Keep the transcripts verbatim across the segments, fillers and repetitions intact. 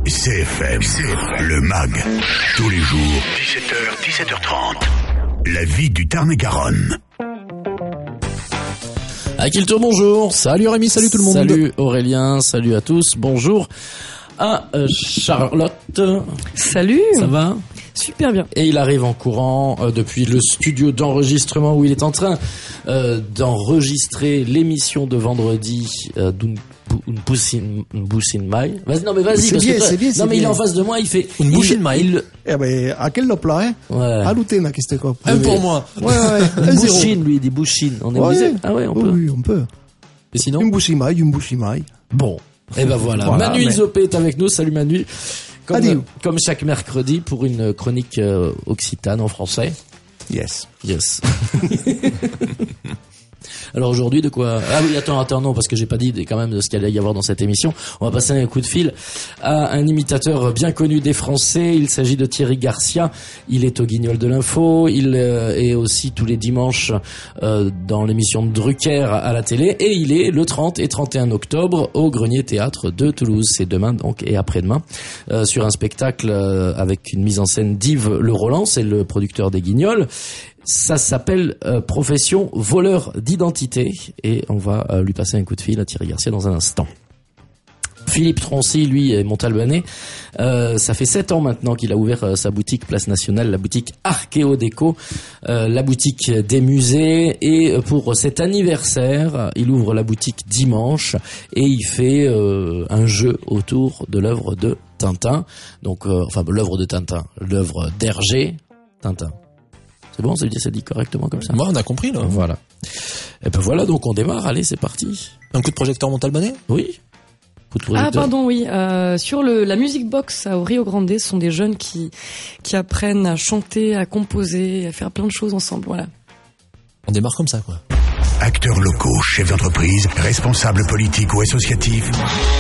C F M, le mag, tous les jours, dix-sept heures, dix-sept heures trente. La vie du Tarn-et-Garonne. À qui le tour, bonjour. Salut Rémi, salut tout le monde. Salut Aurélien, salut à tous. Bonjour à euh, Charlotte. Salut. Ça va ? Super bien. Et il arrive en courant euh, depuis le studio d'enregistrement où il est en train euh, d'enregistrer l'émission de vendredi euh, d'un Une boussine, une boussine maille. Vas-y, non mais vas-y. C'est parce bien, que toi, c'est bien, non c'est mais bien. il est en face de moi, il fait Une boussine il- maille. il- Eh ben, à quel lopla, hein? Ouais. À l'outé, qu'est-ce que c'est? Un pour moi. Ouais, ouais, Une un zéro. bouchine, lui, il dit bouchine. On est Ouais. obligé. Ah ouais, on Oui, peut. oui, on peut. Et sinon? Une bouchimaille, une bouchimaille. Bon. Et ben voilà. Voilà, Manu mais- Ilzopé est avec nous. Salut Manu. Comme, Adieu. comme chaque mercredi pour une chronique euh, occitane en français. Yes. Yes. Alors aujourd'hui, de quoi? Ah oui, attends, attends, non, parce que j'ai pas dit quand même de ce qu'il allait y avoir dans cette émission. On va passer un coup de fil à un imitateur bien connu des Français. Il s'agit de Thierry Garcia. Il est au Guignol de l'info. Il euh, est aussi tous les dimanches euh, dans l'émission de Drucker à la télé. Et il est le trente et trente et un octobre au Grenier Théâtre de Toulouse. C'est demain donc et après-demain euh, sur un spectacle euh, avec une mise en scène d'Yves Le Roland, c'est le producteur des Guignols. Ça s'appelle euh, Profession voleur d'identité et on va euh, lui passer un coup de fil à Thierry Garcia dans un instant. Philippe Troncy, lui, est montalbanais. Euh, ça fait sept ans maintenant qu'il a ouvert euh, sa boutique Place Nationale, la boutique Archéodéco, euh, la boutique des musées. Et pour cet anniversaire, il ouvre la boutique dimanche et il fait euh, un jeu autour de l'œuvre de Tintin. Donc, euh, enfin, l'œuvre de Tintin, l'œuvre d'Hergé, Tintin. C'est bon, c'est dit, c'est dit correctement comme ça. Moi, on a compris, là. Voilà. Et ben voilà, donc on démarre. Allez, c'est parti. Un coup de projecteur montalbanais? Oui. Coup de Ah projecteur. pardon, oui. Euh, sur le la music box à Rio Grande, ce sont des jeunes qui qui apprennent à chanter, à composer, à faire plein de choses ensemble. Voilà. On démarre comme ça, quoi. Acteurs locaux, chefs d'entreprise, responsables politiques ou associatifs.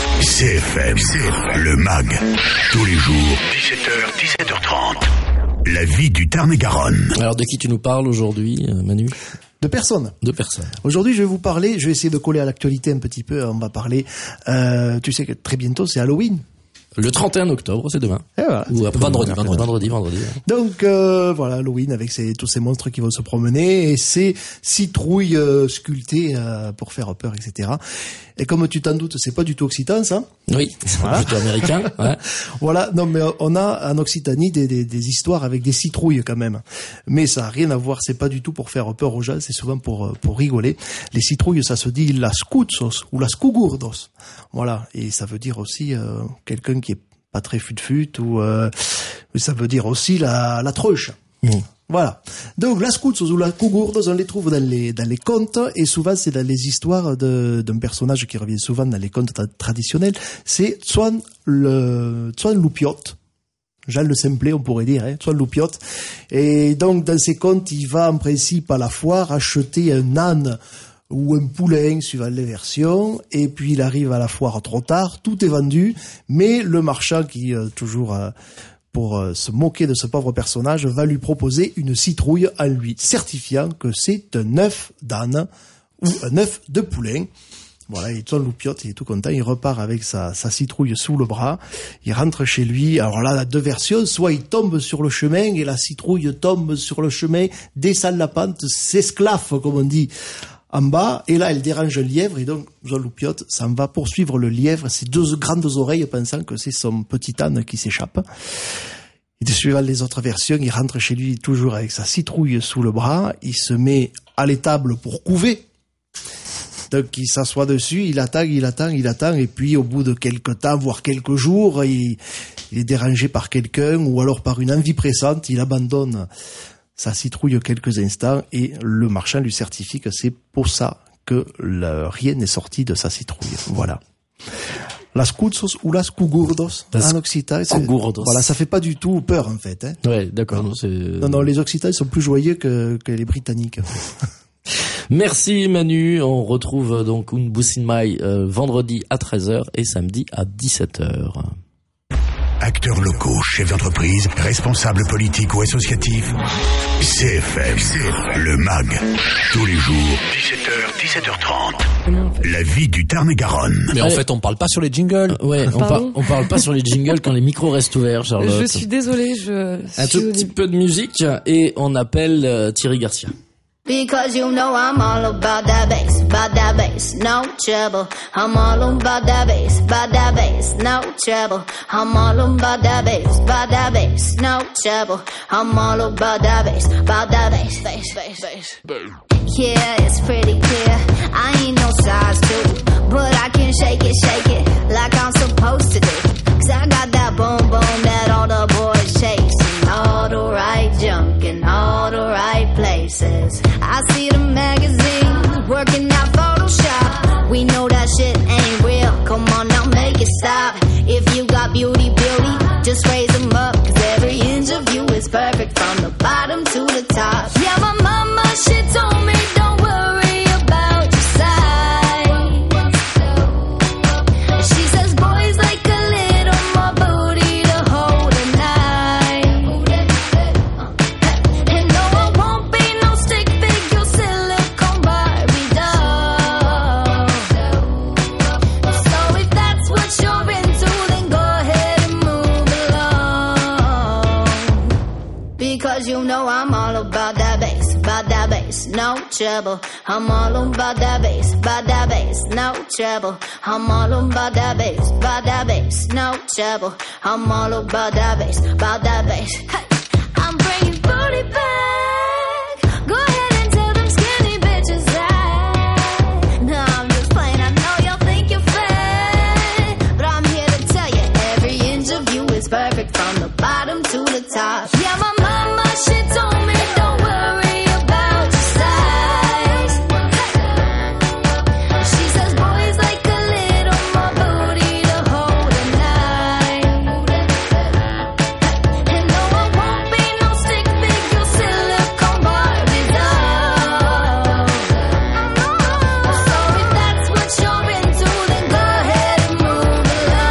C F M, le mag, tous les jours, dix-sept heures, dix-sept heures trente. La vie du Tarn-et-Garonne. Alors de qui tu nous parles aujourd'hui, euh, Manu? De personne. De personne. Aujourd'hui, je vais vous parler, je vais essayer de coller à l'actualité un petit peu. On va parler, euh, tu sais que très bientôt, c'est Halloween. Le trente et un octobre, c'est demain. Et voilà. Ou après Vendredi, demain. vendredi. vendredi, vendredi. ouais. Donc euh, voilà, Halloween avec ces, tous ces monstres qui vont se promener et ces citrouilles euh, sculptées euh, pour faire peur, et cetera. Et comme tu t'en doutes, c'est pas du tout occitan, ça. Oui, c'est Voilà. plutôt américain. Ouais. Voilà, non mais on a en Occitanie des, des, des histoires avec des citrouilles quand même. Mais ça a rien à voir, c'est pas du tout pour faire peur aux gens, c'est souvent pour pour rigoler. Les citrouilles, ça se dit las cutzos ou las cugurdos. Voilà, et ça veut dire aussi euh, quelqu'un qui est pas très fut-fut ou euh, ça veut dire aussi la la treuche. Mmh. Voilà. Donc, las cutzos ou las cugurdos, on les trouve dans les, dans les contes, et souvent, c'est dans les histoires de, d'un personnage qui revient souvent dans les contes tra- traditionnels. C'est Tsoan le, Tsoan Loupiot. Jean le Simplet, on pourrait dire, hein, Tsoan Loupiot. Et donc, dans ces contes, il va, en principe, à la foire, acheter un âne ou un poulain, suivant les versions, et puis il arrive à la foire trop tard, tout est vendu, mais le marchand qui, euh, toujours, euh, pour euh, se moquer de ce pauvre personnage, va lui proposer une citrouille en lui certifiant que c'est un œuf d'âne ou un œuf de poulain. Voilà, il tourne loupiote, il est tout content, il repart avec sa, sa citrouille sous le bras, il rentre chez lui. Alors là, il a deux versions, soit il tombe sur le chemin et la citrouille tombe sur le chemin, descend la pente, s'esclaffe, comme on dit, en bas, et là, elle dérange un lièvre, et donc, Jean Loupiote s'en va poursuivre le lièvre, ses deux grandes oreilles, pensant que c'est son petit âne qui s'échappe. Et suivant les autres versions, il rentre chez lui toujours avec sa citrouille sous le bras, il se met à l'étable pour couver. Donc, il s'assoit dessus, il attend, il attend, il attend, et puis, au bout de quelques temps, voire quelques jours, il, il est dérangé par quelqu'un, ou alors par une envie pressante, il abandonne sa citrouille quelques instants, et le marchand lui certifie que c'est pour ça que le, rien n'est sorti de sa citrouille. Voilà. Las cutzos ou las cugurdos, Las en occitan. c'est- cugurdos. Voilà, ça fait pas du tout peur, en fait, hein. Ouais, d'accord. Non, c'est... Non, non, les occitans, ils sont plus joyeux que, que les britanniques. Merci Manu. On retrouve donc une boussine maille euh, vendredi à treize heures et samedi à dix-sept heures. Acteurs locaux, chefs d'entreprise, responsables politiques ou associatifs. C F M, C F M, le M A G. Tous les jours, dix-sept heures, dix-sept heures trente. La vie du Tarn-et-Garonne. Mais en fait, on parle pas sur les jingles. Euh, ouais, on, par, on parle pas sur les jingles quand les micros restent ouverts, Charlotte. Je suis désolée, je Un tout petit peu de musique et on appelle euh, Thierry Garcia. Because you know I'm all about that bass, about that bass, no trouble. I'm all about that bass, about that bass, no trouble. I'm all about that bass, about that bass, no trouble. I'm all about that bass, about that bass, bass, bass, bass. Yeah, it's pretty clear. I ain't no size two, but I can shake it, shake it like I'm supposed to do. Cause I got that boom boom that all the boys chasing, all the right junk in all the right places. I see the magazine working out Photoshop. We know that shit ain't real. Come on now, make it stop. If you got beauty, beauty, just raise them up. Cause every inch of you is perfect from the bottom to the top. Yeah, my mama, she told me don't worry about your size. She says boys like a little more booty to hold at night. And no, I won't be no stick figure silicone Barbie doll. So if that's what you're into, then go ahead and move along. Because you know I'm all about that bass, about that bass, no trouble. I'm all about that bass, about that bass, no trouble. I'm all about that bass, about that bass, no trouble. I'm all about that bass, about that bass. Hey, I'm bringing booty back. Go ahead and tell them skinny bitches that. No, I'm just playing. I know y'all think you're fat, but I'm here to tell you every inch of you is perfect from the bottom to the top. Yeah, my mama, she told me don't worry about your size. She says boys like a little more booty to hold at night. And no, I won't be no stick figure silicone Barbie doll. So if that's what you're into, then go ahead and move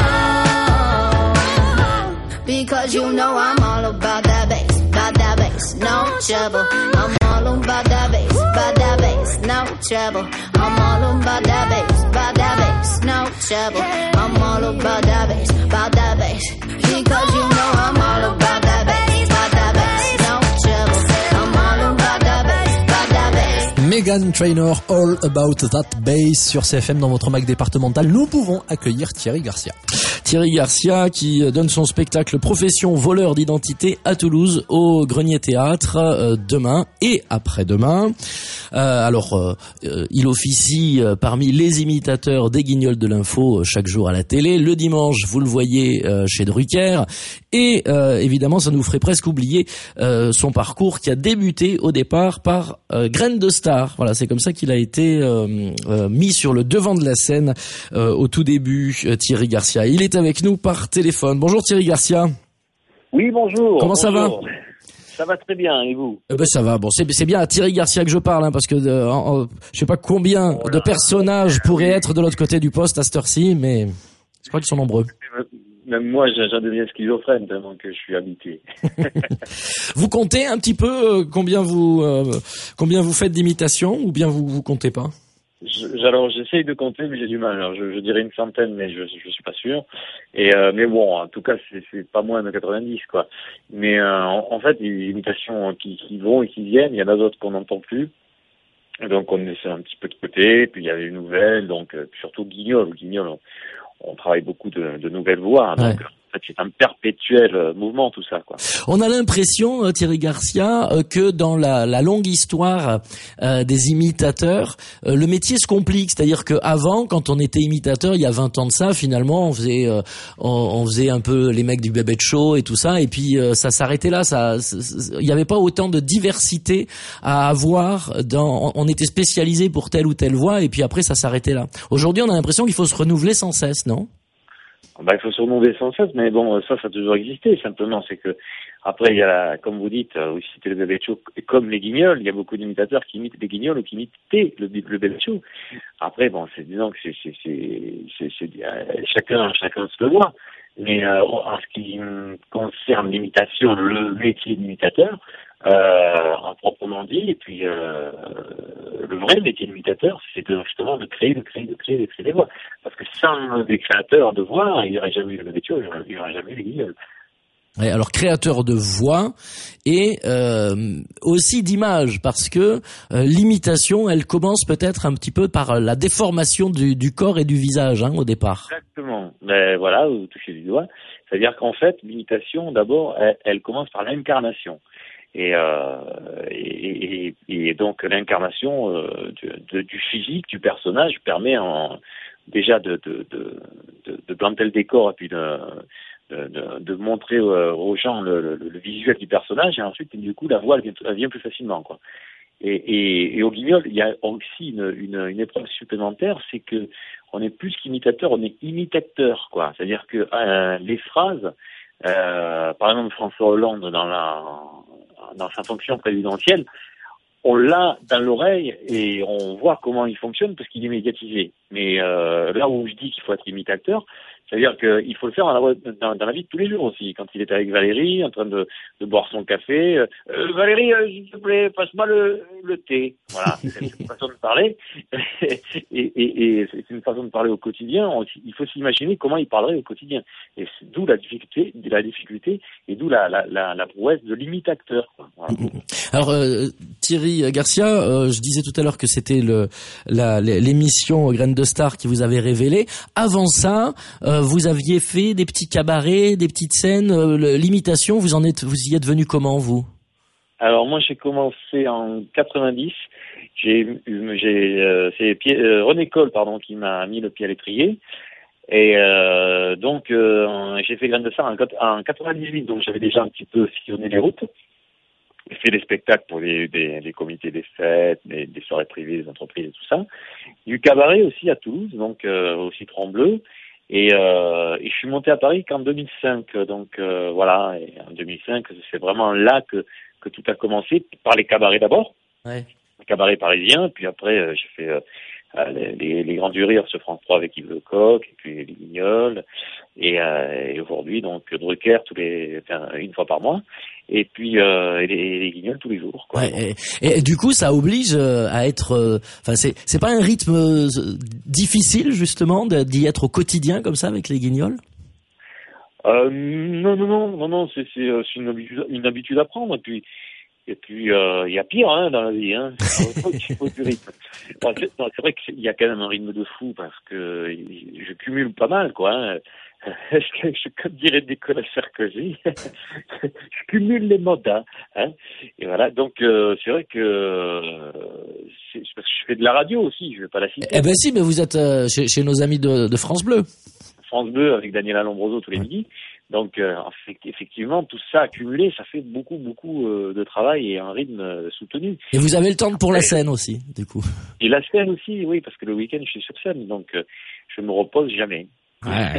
along. Because you know I'm all about that bass, about that bass, no trouble. I'm all about that bass, about that bass, no trouble. I'm all about that bass, about that bass, no trouble. I'm all about that bass, about that bass. Because you know I'm all about that bass, about that bass, no trouble. I'm all about that bass, about that bass. Meghan Trainor, All About That Bass sur C F M dans votre M A G départemental. Nous pouvons accueillir Thierry Garcia. Thierry Garcia qui donne son spectacle Profession voleur d'identité à Toulouse au Grenier Théâtre euh, demain et après-demain. Euh, alors, euh, euh, il officie euh, parmi les imitateurs des Guignols de l'info euh, chaque jour à la télé. Le dimanche, vous le voyez euh, chez Drucker. Et euh, évidemment, ça nous ferait presque oublier euh, son parcours qui a débuté au départ par euh, Graines de Star. Voilà, c'est comme ça qu'il a été euh, euh, mis sur le devant de la scène euh, au tout début, euh, Thierry Garcia. Il est avec nous par téléphone. Bonjour Thierry Garcia. Oui, bonjour. Comment ça va ? Ça va très bien, et vous ? Eh ben ça va. Bon, c'est c'est bien à Thierry Garcia que je parle, hein, parce que euh, en, en, je sais pas combien oh de personnages pourraient être de l'autre côté du poste à cette heure-ci, mais je crois qu'ils sont nombreux. Même moi, j'en deviens schizophrène tellement que je suis habitué. Vous comptez un petit peu euh, combien vous euh, combien vous faites d'imitations, ou bien vous vous comptez pas ? Je, alors j'essaye de compter, mais j'ai du mal. Alors, je, je dirais une centaine, mais je je suis pas sûr. Et euh, mais bon, en tout cas, c'est c'est pas moins de quatre-vingt-dix, quoi. Mais euh, en, en fait, les imitations qui, qui vont et qui viennent, il y en a d'autres qu'on n'entend plus. Donc on essaie un petit peu de côté. Puis il y a les nouvelles, donc euh, surtout Guignol. Guignol, on, on travaille beaucoup de, de nouvelles voix. Donc, ouais. En fait, c'est un perpétuel mouvement, tout ça, quoi. On a l'impression, Thierry Garcia, que dans la, la longue histoire euh, des imitateurs, euh, le métier se complique. C'est-à-dire qu'avant, quand on était imitateur, il y a vingt ans de ça, finalement, on faisait, euh, on, on faisait un peu les mecs du Bébé Show et tout ça, et puis euh, ça s'arrêtait là. Ça, il n'y avait pas autant de diversité à avoir. Dans, on était spécialisé pour telle ou telle voix, et puis après, ça s'arrêtait là. Aujourd'hui, on a l'impression qu'il faut se renouveler sans cesse, non ? Bah, il faut se renouveler sans cesse, mais bon, ça, ça a toujours existé. Simplement, c'est que après, il y a, comme vous dites, vous citez le Bébé Show, comme les Guignols, il y a beaucoup d'imitateurs qui imitent les Guignols ou qui imitaient le, le Bébé Show. Après, bon, c'est disons que c'est, c'est, c'est, c'est, c'est euh, chacun, chacun se le voit. Mais euh, en ce qui concerne l'imitation, le métier d'imitateur, euh, en proprement dit, et puis euh, le vrai métier d'imitateur, c'est de, justement de créer, de créer, de créer, de créer des voix. Parce que sans des créateurs de voix, il n'y aurait jamais eu le métier, il n'y aurait jamais eu les guignols. Ouais, alors créateur de voix et euh, aussi d'image, parce que euh, l'imitation, elle commence peut-être un petit peu par la déformation du, du corps et du visage, hein, au départ. Exactement. Mais voilà, vous touchez du doigt. C'est-à-dire qu'en fait, l'imitation, d'abord, elle, elle commence par l'incarnation. Et, euh, et, et, et donc l'incarnation euh, de, de, du physique, du personnage, permet en, déjà de, de, de, de, de planter le décor et puis de De, de, de montrer euh, aux gens le, le, le visuel du personnage, et ensuite du coup la voix elle vient, elle vient plus facilement, quoi. Et, et, et au Guignol, il y a aussi une, une, une épreuve supplémentaire, c'est que on est plus qu'imitateur, on est imitateur, quoi. C'est-à-dire que euh, les phrases, euh, par exemple François Hollande dans la dans sa fonction présidentielle, on l'a dans l'oreille et on voit comment il fonctionne parce qu'il est médiatisé. Mais euh, là où je dis qu'il faut être imitateur, c'est-à-dire qu'il faut le faire dans la, dans, dans la vie de tous les jours aussi. Quand il est avec Valérie, en train de, de boire son café, euh, euh, Valérie, euh, s'il te plaît, passe-moi le, le thé. Voilà, c'est une façon de parler. et, et, et c'est une façon de parler au quotidien. On, il faut s'imaginer comment il parlerait au quotidien. Et c'est d'où la difficulté, la difficulté, et d'où la, la, la, la prouesse de l'imitateur. Voilà. Alors euh, Thierry Garcia, euh, je disais tout à l'heure que c'était le la, l'émission Graines de Star qui vous avait révélé. Avant ça, euh, vous aviez fait des petits cabarets, des petites scènes, euh, l'imitation. Vous en êtes, vous y êtes venu comment, vous? Alors moi j'ai commencé en quatre-vingt-dix. J'ai, j'ai euh, c'est Pierre, euh, René Coll pardon qui m'a mis le pied à l'étrier. Et euh, donc euh, j'ai fait Graines de Star en, en quatre-vingt-dix-huit, donc j'avais déjà un petit peu sillonné les routes. J'ai fait des spectacles pour des, des, des comités des fêtes, des, des soirées privées, des entreprises et tout ça. Du cabaret aussi à Toulouse, donc euh, au Citron Bleu. Et, euh, et je suis monté à Paris qu'en deux mille cinq. Donc euh, voilà, et en deux mille cinq, c'est vraiment là que, que tout a commencé, par les cabarets d'abord. Ouais. Les cabarets parisiens, puis après euh, j'ai fait... Euh, Les, les Grands du Rire sur France trois avec Yves Lecoq, et puis les Guignols, et, euh, et aujourd'hui donc Drucker tous les, enfin, une fois par mois, et puis euh, et les, les Guignols tous les jours, quoi. Ouais, et, et du coup ça oblige à être, enfin euh, c'est c'est pas un rythme difficile justement d'y être au quotidien comme ça avec les Guignols? Euh, non non non non non c'est c'est, c'est une habitude une habitude à prendre, et puis Et puis, il euh, y a pire hein, dans la vie. Hein. Il faut du rythme. Bon, c'est, non, c'est vrai qu'il y a quand même un rythme de fou parce que je cumule pas mal, quoi. Hein. Est-ce que je comme dirait Nicolas Sarkozy, je cumule les mandats. Hein. Et voilà, donc euh, c'est vrai que euh, c'est parce que je fais de la radio aussi, je vais pas la citer. Eh ben si, mais vous êtes euh, chez, chez nos amis de, de France Bleu. France Bleu avec Daniela Lombroso tous les ouais. midis. Donc euh, effectivement, tout ça accumulé, ça fait beaucoup, beaucoup euh, de travail et un rythme euh, soutenu. Et vous avez le temps pour la scène aussi, du coup. Et la scène aussi, oui, parce que le week-end, je suis sur scène, donc euh, je me repose jamais. Ouais.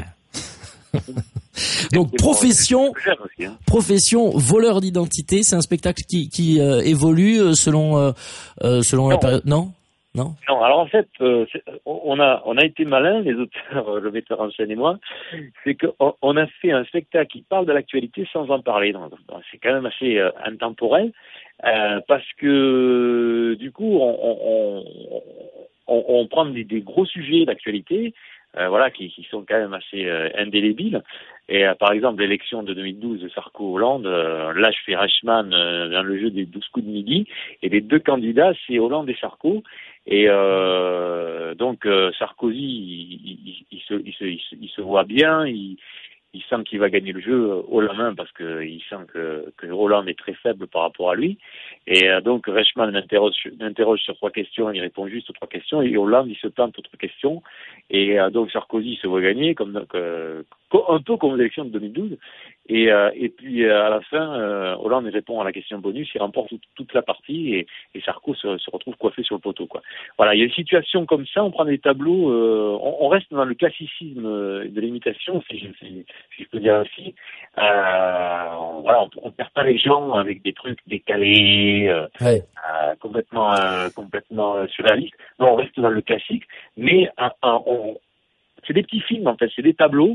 Donc profession, aussi, hein. profession voleur d'identité, c'est un spectacle qui, qui euh, évolue selon euh, selon non. la période. Non. Non. Non, alors en fait, euh, on a on a été malin, les auteurs, le metteur en scène et moi, c'est qu'on on a fait un spectacle qui parle de l'actualité sans en parler. Donc, c'est quand même assez euh, intemporel, euh, parce que du coup, on, on, on, on prend des, des gros sujets d'actualité, euh, voilà, qui, qui sont quand même assez euh, indélébiles. Et euh, par exemple, l'élection de deux mille douze de Sarko-Hollande, euh, là je fais Reichmann euh, dans le jeu des douze coups de midi, et les deux candidats, c'est Hollande et Sarko. Et euh, donc euh, Sarkozy, il, il, il, se, il, se, il, se, il se voit bien, il, il sent qu'il va gagner le jeu haut la main parce qu'il sent que, que Hollande est très faible par rapport à lui. Et euh, donc Reichmann l'interroge, l'interroge sur trois questions, il répond juste aux trois questions, et Hollande il se plante aux trois questions. Et euh, donc Sarkozy se voit gagner, comme donc, euh, un peu comme l'élection de deux mille douze. Et, euh, et puis euh, à la fin, euh, Hollande répond à la question bonus, il remporte tout, toute la partie, et, et Sarko se, se retrouve coiffé sur le poteau, quoi. Voilà, il y a une situation comme ça, on prend des tableaux, euh, on, on reste dans le classicisme de l'imitation, si je, si, si je peux dire ainsi. Euh, voilà, on, on perd pas les gens avec des trucs décalés, euh, ouais. euh, complètement, euh, complètement euh, surréalistes. Non, on reste dans le classique, mais euh, euh, on c'est des petits films en fait, c'est des tableaux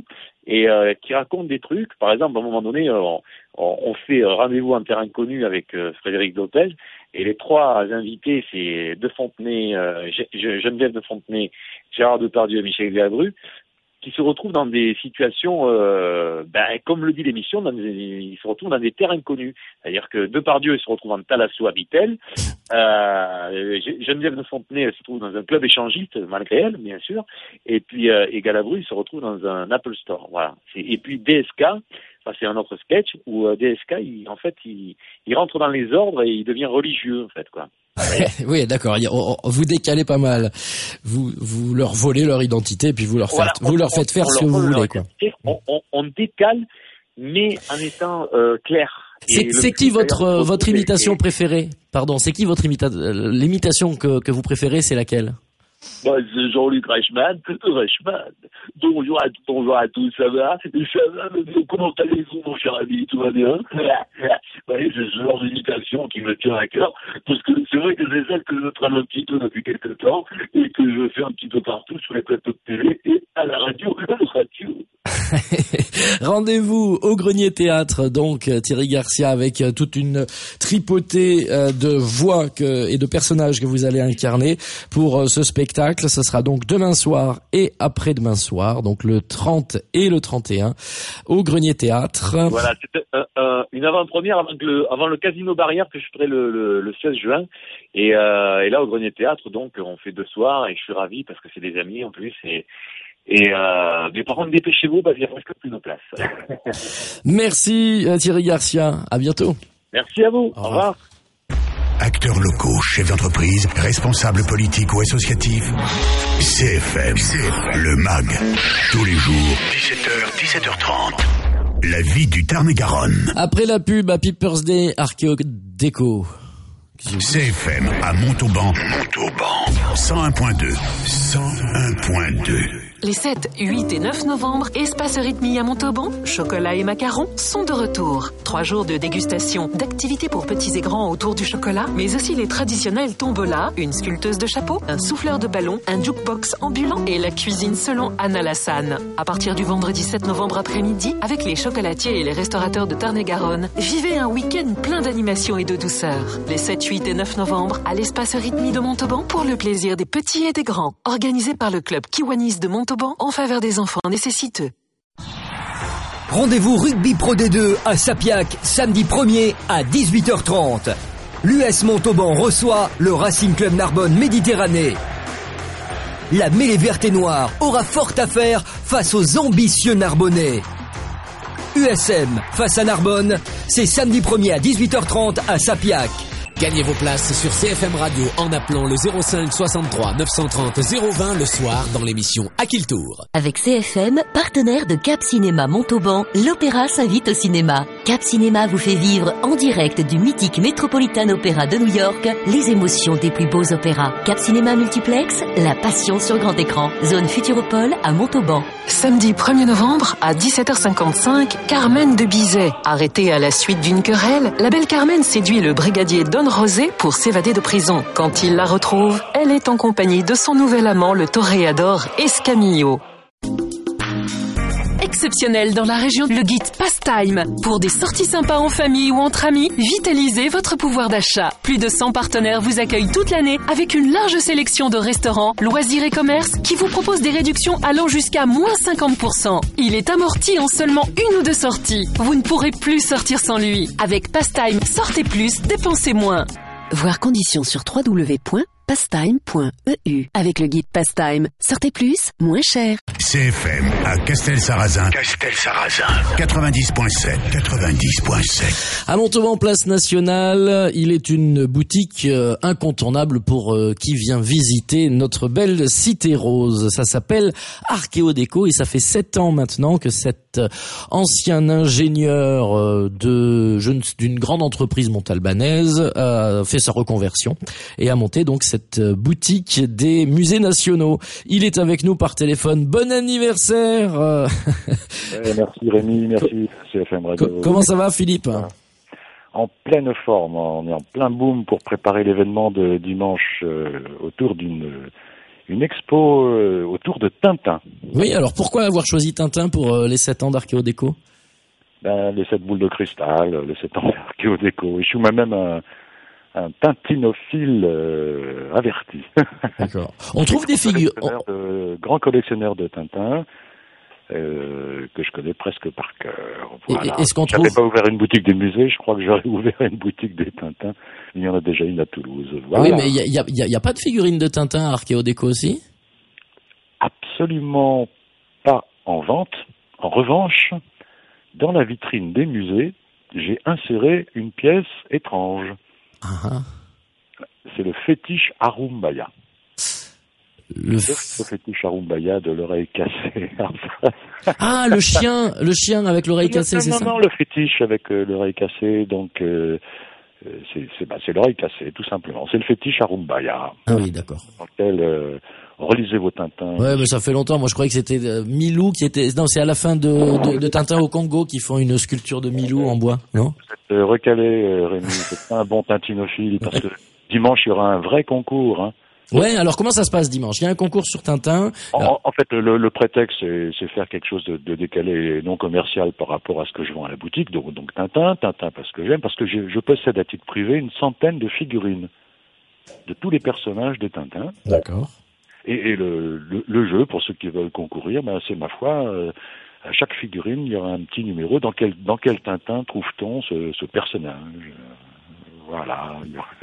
et euh, qui racontent des trucs. Par exemple, à un moment donné, on, on fait rendez-vous en terrain connu avec euh, Frédéric Dopez, et les trois invités, c'est De Fontenay, euh, Geneviève de Fontenay, Gérard Depardieu et Michel Galabru, qui se retrouvent dans des situations, euh, ben, comme le dit l'émission, dans des, ils se retrouvent dans des terres inconnues. C'est-à-dire que Depardieu se retrouve en Thalasso à Vittel, euh, Geneviève de Fontenay elle se trouve dans un club échangiste, malgré elle, bien sûr, et puis euh, et Galabru se retrouve dans un Apple Store. Voilà. C'est, et puis D S K, ça c'est un autre sketch où euh, D S K, il, en fait, il, il rentre dans les ordres et il devient religieux, en fait, quoi. Oui, d'accord. Vous décalez pas mal. Vous, vous leur volez leur identité et puis vous leur faites, voilà, on, vous leur faites faire on, ce que vous voulez, quoi. On, on, on décale, mais en étant euh, clair. C'est, c'est qui votre euh, votre imitation préférée? Pardon, c'est qui votre imita- l'imitation que que vous préférez? C'est laquelle? Bah, c'est Jean-Luc Reichmann, Reichmann. Bonjour à, bonjour à tous, ça va? Ça va, comment allez-vous, mon cher ami? Tout va bien? Vous voyez, c'est ce genre d'imitation qui me tient à cœur, parce que c'est vrai que c'est celle que je trame un petit peu depuis quelques temps, et que je fais un petit peu partout sur les plateaux de télé, et à la radio, et à la radio. Rendez-vous au Grenier Théâtre, donc Thierry Garcia, avec toute une tripotée de voix que, et de personnages que vous allez incarner pour ce spectacle. Ce sera donc demain soir et après-demain soir, donc le trente et le trente et un au Grenier Théâtre. Voilà, c'était euh, euh, une avant-première avant, que le, avant le Casino Barrière que je ferai le, le, le seize juin. Et, euh, et là, au Grenier Théâtre, donc, on fait deux soirs et je suis ravi parce que c'est des amis en plus. Et, Et euh, mais par contre, dépêchez-vous, parce qu'il n'y a presque plus de place. Merci Thierry Garcia, à bientôt. Merci à vous, au revoir. Au revoir. Acteurs locaux, chefs d'entreprise, responsables politiques ou associatifs, C F M, C F M, le M A G, tous les jours, dix-sept heures, dix-sept heures trente. La vie du Tarn-et-Garonne. Après la pub à Piper's Day, Archéo Déco. C F M à Montauban, Montauban, cent un point deux, cent un point deux. Les sept, huit et neuf novembre, Espace Rythmie à Montauban, chocolat et macarons sont de retour. Trois jours de dégustation, d'activités pour petits et grands autour du chocolat, mais aussi les traditionnels tombolas, une sculpteuse de chapeau, un souffleur de ballon, un jukebox ambulant et la cuisine selon Anna Lassagne. À partir du vendredi sept novembre après-midi, avec les chocolatiers et les restaurateurs de Tarn-et-Garonne, vivez un week-end plein d'animation et de douceur. Les sept, huit et neuf novembre, à l'Espace Rythmie de Montauban, pour le plaisir des petits et des grands. Organisé par le club Kiwanis de Montauban, en faveur des enfants nécessiteux. Rendez-vous Rugby Pro D deux à Sapiac, samedi premier à dix-huit heures trente. L'U S Montauban reçoit le Racing Club Narbonne Méditerranée. La mêlée verte et noire aura fort à faire face aux ambitieux Narbonnais. U S M face à Narbonne, c'est samedi premier à dix-huit heures trente à Sapiac. Gagnez vos places sur C F M Radio en appelant le zéro cinq soixante-trois neuf cent trente zéro vingt le soir dans l'émission À qui le tour. Avec C F M, partenaire de Cap Cinéma Montauban, l'opéra s'invite au cinéma. Cap Cinéma vous fait vivre en direct du mythique Metropolitan Opera de New York les émotions des plus beaux opéras. Cap Cinéma Multiplex, la passion sur grand écran. Zone Futuropole à Montauban. Samedi premier novembre à dix-sept heures cinquante-cinq, Carmen de Bizet. Arrêtée à la suite d'une querelle, la belle Carmen séduit le brigadier Don Rosé pour s'évader de prison. Quand il la retrouve, elle est en compagnie de son nouvel amant, le toréador Escamillo. Exceptionnel dans la région, le guide Pastime. Pour des sorties sympas en famille ou entre amis, vitalisez votre pouvoir d'achat. Plus de cent partenaires vous accueillent toute l'année avec une large sélection de restaurants, loisirs et commerces qui vous proposent des réductions allant jusqu'à moins cinquante pour cent. Il est amorti en seulement une ou deux sorties. Vous ne pourrez plus sortir sans lui. Avec Pastime, sortez plus, dépensez moins. Voir conditions sur w w w point pastime point e u. Avec le guide Pastime, sortez plus, moins cher. C F M à Castel-Sarrazin. Castel-Sarrazin. quatre-vingt-dix point sept. quatre-vingt-dix point sept. À Montauban, place nationale, il est une boutique euh, incontournable pour euh, qui vient visiter notre belle cité rose. Ça s'appelle Archéo Déco et ça fait sept ans maintenant que cet euh, ancien ingénieur euh, de je, d'une grande entreprise montalbanaise a fait sa reconversion et a monté donc cette boutique des musées nationaux. Il est avec nous par téléphone. Bon anniversaire. Ouais, merci Rémi, merci C F M Radio. Co- comment ça va Philippe ? En pleine forme, on est en plein boom pour préparer l'événement de dimanche euh, autour d'une une expo euh, autour de Tintin. Oui, alors pourquoi avoir choisi Tintin pour euh, les sept ans d'Archéo Déco? Ben, les sept boules de cristal, les sept ans d'Archéo Déco. Et je suis moi-même un, un tintinophile euh, averti. D'accord. On trouve des figures. De, grand collectionneur de Tintin. Euh, que je connais presque par cœur. Voilà. Est-ce qu'on J'avais trouve... pas ouvert une boutique des musées, je crois que j'aurais ouvert une boutique des Tintins. Il y en a déjà une à Toulouse. Voilà. Oui, mais il y a, y, a, y, a, y a pas de figurines de Tintin à Archéo Déco aussi? Absolument pas en vente. En revanche, dans la vitrine des musées, j'ai inséré une pièce étrange. Uh-huh. C'est le fétiche Arumbaya. Le, f... le fétiche Arumbaya de l'oreille cassée. Ah, le chien, le chien avec l'oreille cassée, c'est non, ça? Non, non, le fétiche avec euh, l'oreille cassée, donc euh, c'est, c'est, bah, c'est l'oreille cassée, tout simplement. C'est le fétiche Arumbaya. Ah oui, d'accord. Dans lequel euh, relisez vos Tintins. Ouais, mais ça fait longtemps. Moi, je croyais que c'était euh, Milou qui était. Non, c'est à la fin de, de, de Tintin au Congo qu'ils font une sculpture de Milou en bois, non? Vous êtes euh, recalé, euh, Rémi. C'est pas un bon tintinophile parce que dimanche il y aura un vrai concours. Hein. Ouais, alors comment ça se passe dimanche? Il y a un concours sur Tintin. En, en fait, le, le prétexte, c'est, c'est faire quelque chose de, de décalé et non commercial par rapport à ce que je vends à la boutique. Donc, donc Tintin, Tintin parce que j'aime, parce que je, je possède à titre privé une centaine de figurines de tous les personnages de Tintin. D'accord. Et, et le, le, le jeu, pour ceux qui veulent concourir, ben, c'est ma foi, euh, à chaque figurine, il y aura un petit numéro. Dans quel, dans quel Tintin trouve-t-on ce, ce personnage? Voilà.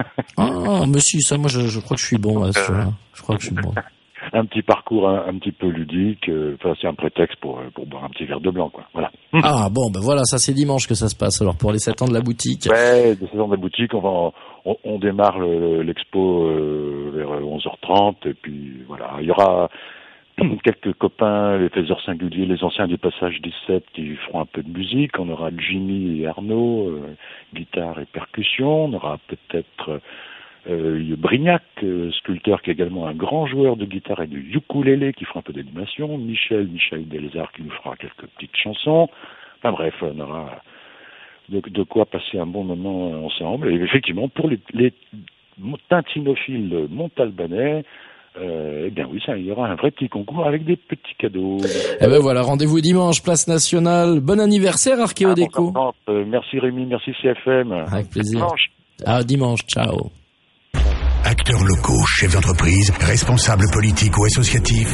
Ah, mais si, ça, moi, je, je crois que je suis bon à ce là. Je crois que je suis bon. Un petit parcours un, un petit peu ludique. Euh, enfin, c'est un prétexte pour, pour boire un petit verre de blanc, quoi. Voilà. Ah, bon, ben voilà, ça, c'est dimanche que ça se passe. Alors, pour les sept ans de la boutique. Ouais, les sept ans de la boutique, on va, on, on démarre le, l'expo euh, vers onze heures trente, et puis, voilà. Il y aura quelques copains, les faiseurs singuliers, les anciens du passage dix-sept qui feront un peu de musique. On aura Jimmy et Arnaud, euh, guitare et percussion. On aura peut-être euh, Brignac, euh, sculpteur qui est également un grand joueur de guitare et de ukulélé qui fera un peu d'animation. Michel, Michel Delzard qui nous fera quelques petites chansons. Enfin bref, on aura de, de quoi passer un bon moment ensemble. Et effectivement, pour les, les tintinophiles montalbanais, Euh, eh bien oui, ça, il y aura un vrai petit concours avec des petits cadeaux. Eh ben voilà, rendez-vous dimanche, place nationale. Bon anniversaire Archéo Déco. Ah, euh, merci Rémi, merci C F M. Avec plaisir. Dimanche. Ah, dimanche, ciao. Acteurs locaux, chefs d'entreprise, responsables politiques ou associatifs,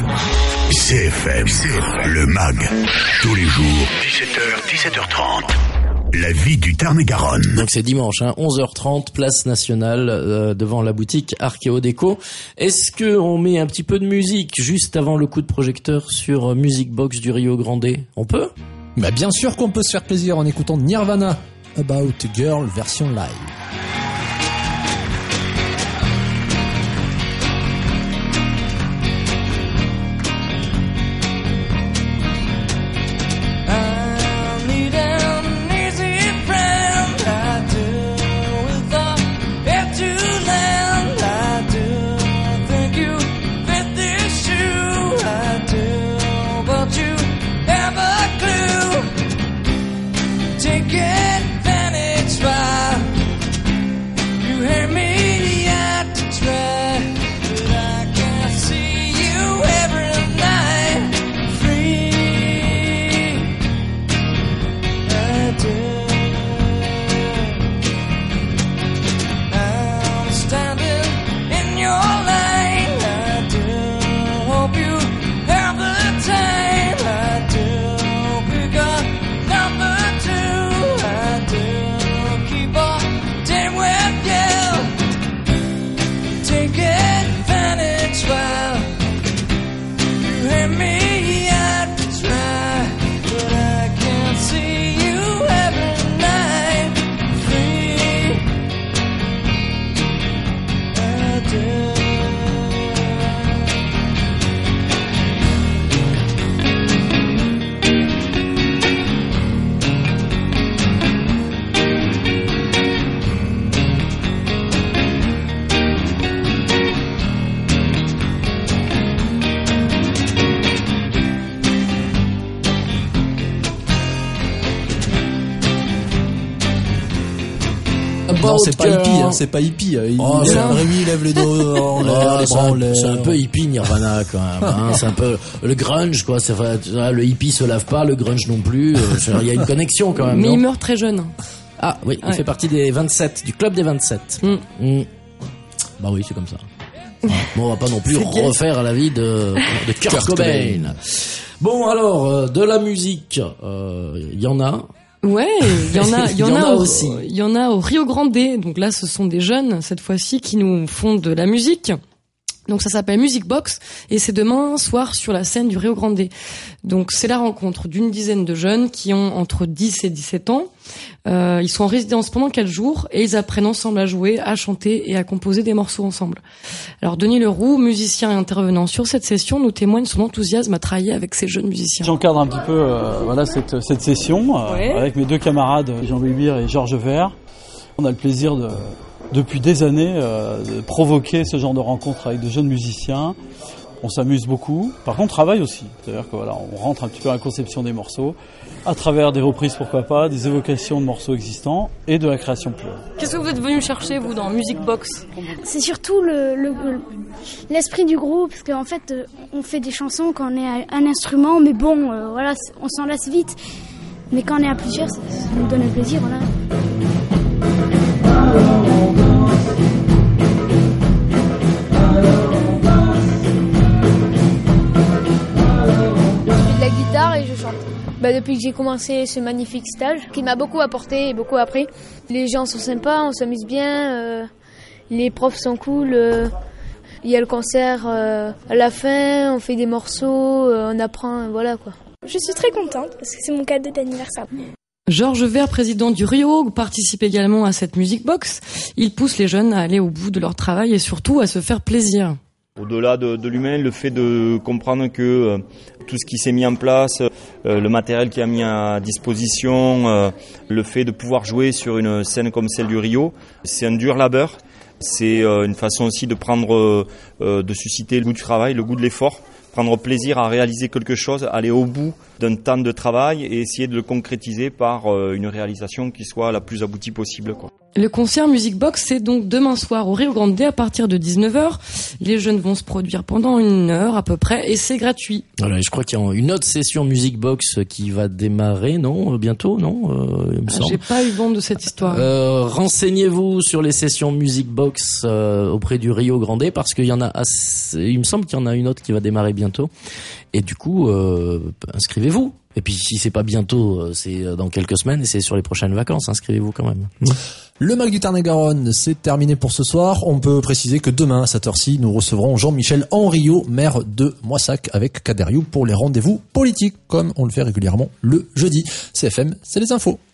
C F M, C F M, le M A G, tous les jours, dix-sept heures, dix-sept heures trente. La vie du Tarn-et-Garonne. Donc c'est dimanche, hein, onze heures trente, place nationale, euh, devant la boutique Archéo Déco. Est-ce que on met un petit peu de musique juste avant le coup de projecteur sur euh, Music Box du Rio Grande? On peut? Bah bien sûr qu'on peut se faire plaisir en écoutant Nirvana, About a Girl version live. Take advantage by pas non, haut c'est de pas cœur. hippie, hein, c'est pas hippie. Il, Oh, il, c'est- Rémi, il lève les dos en l'air, Oh, les c'est, bras en un, l'air. c'est un peu hippie Nirvana quand même. Hein. C'est un peu le grunge quoi. C'est vrai, tu vois, le hippie se lave pas, le grunge non plus. Euh, je veux dire, Il y a une connexion quand même. Mais non il meurt très jeune. Ah oui, il Ouais. fait partie des vingt-sept, du club des vingt-sept. Mm. Mm. Bah oui, c'est comme ça. Ah, bon, on va pas non plus C'est gay. refaire la vie de, de Kurt, Kurt Cobain. Cobain. Bon alors, euh, de la musique, il euh, y en a. Ouais, il y en a, il y en a, au- aussi. Il y en a au Rio Grande. Donc là, ce sont des jeunes cette fois-ci qui nous font de la musique. Donc ça s'appelle Music Box et c'est demain soir sur la scène du Rio Grande. Donc c'est la rencontre d'une dizaine de jeunes qui ont entre dix et dix-sept ans. Euh, ils sont en résidence pendant quatre jours et ils apprennent ensemble à jouer, à chanter et à composer des morceaux ensemble. Alors Denis Leroux, musicien et intervenant sur cette session, nous témoigne son enthousiasme à travailler avec ces jeunes musiciens. J'encadre un petit peu euh, voilà cette, cette session euh, Ouais. avec mes deux camarades Jean-Louis Bire et Georges Vert. On a le plaisir de depuis des années euh, de provoquer ce genre de rencontres avec de jeunes musiciens. On s'amuse beaucoup. Par contre, on travaille aussi. C'est-à-dire que voilà, on rentre un petit peu à la conception des morceaux à travers des reprises, pourquoi pas, des évocations de morceaux existants et de la création pure. Qu'est-ce que vous êtes venu chercher vous dans Music Box? C'est surtout le, le- le- l'esprit du groupe, parce qu'en fait, euh, on fait des chansons quand on est à un instrument, mais bon, euh, voilà, c- on s'en lasse vite. Mais quand on est à plusieurs, ça, ça nous donne un plaisir, voilà. Je fais de la guitare et je chante. Bah, depuis que j'ai commencé ce magnifique stage, qui m'a beaucoup apporté et beaucoup appris. Les gens sont sympas, on s'amuse bien, euh, les profs sont cool. euh, Il y a le concert euh, à la fin, on fait des morceaux, euh, on apprend, voilà quoi. Je suis très contente parce que c'est mon cadeau d'anniversaire. Georges Vert, président du Rio, participe également à cette Music Box. Il pousse les jeunes à aller au bout de leur travail et surtout à se faire plaisir. Au-delà de, de l'humain, le fait de comprendre que euh, tout ce qui s'est mis en place, euh, le matériel qui a mis à disposition, euh, le fait de pouvoir jouer sur une scène comme celle du Rio, c'est un dur labeur. C'est euh, une façon aussi de prendre, euh, de susciter le goût du travail, le goût de l'effort, prendre plaisir à réaliser quelque chose, aller au bout d'un temps de travail et essayer de le concrétiser par euh, une réalisation qui soit la plus aboutie possible, quoi. Le concert Music Box, c'est donc demain soir au Rio Grande à partir de dix-neuf heures. Les jeunes vont se produire pendant une heure à peu près et c'est gratuit. Voilà, et je crois qu'il y a une autre session Music Box qui va démarrer, non, bientôt, non, euh, il me semble. J'ai pas eu vent de cette histoire. Euh, renseignez-vous sur les sessions Music Box euh, auprès du Rio Grande parce qu'il y en a assez, il me semble qu'il y en a une autre qui va démarrer bientôt et du coup euh, inscrivez-vous. Et puis si c'est pas bientôt, c'est dans quelques semaines et c'est sur les prochaines vacances, inscrivez-vous quand même. Le Mag du Tarn-et-Garonne, c'est terminé pour ce soir. On peut préciser que demain, à cette heure-ci, nous recevrons Jean-Michel Henriot, maire de Moissac, avec Kader Youb pour les rendez-vous politiques, comme on le fait régulièrement le jeudi. C F M, c'est les infos.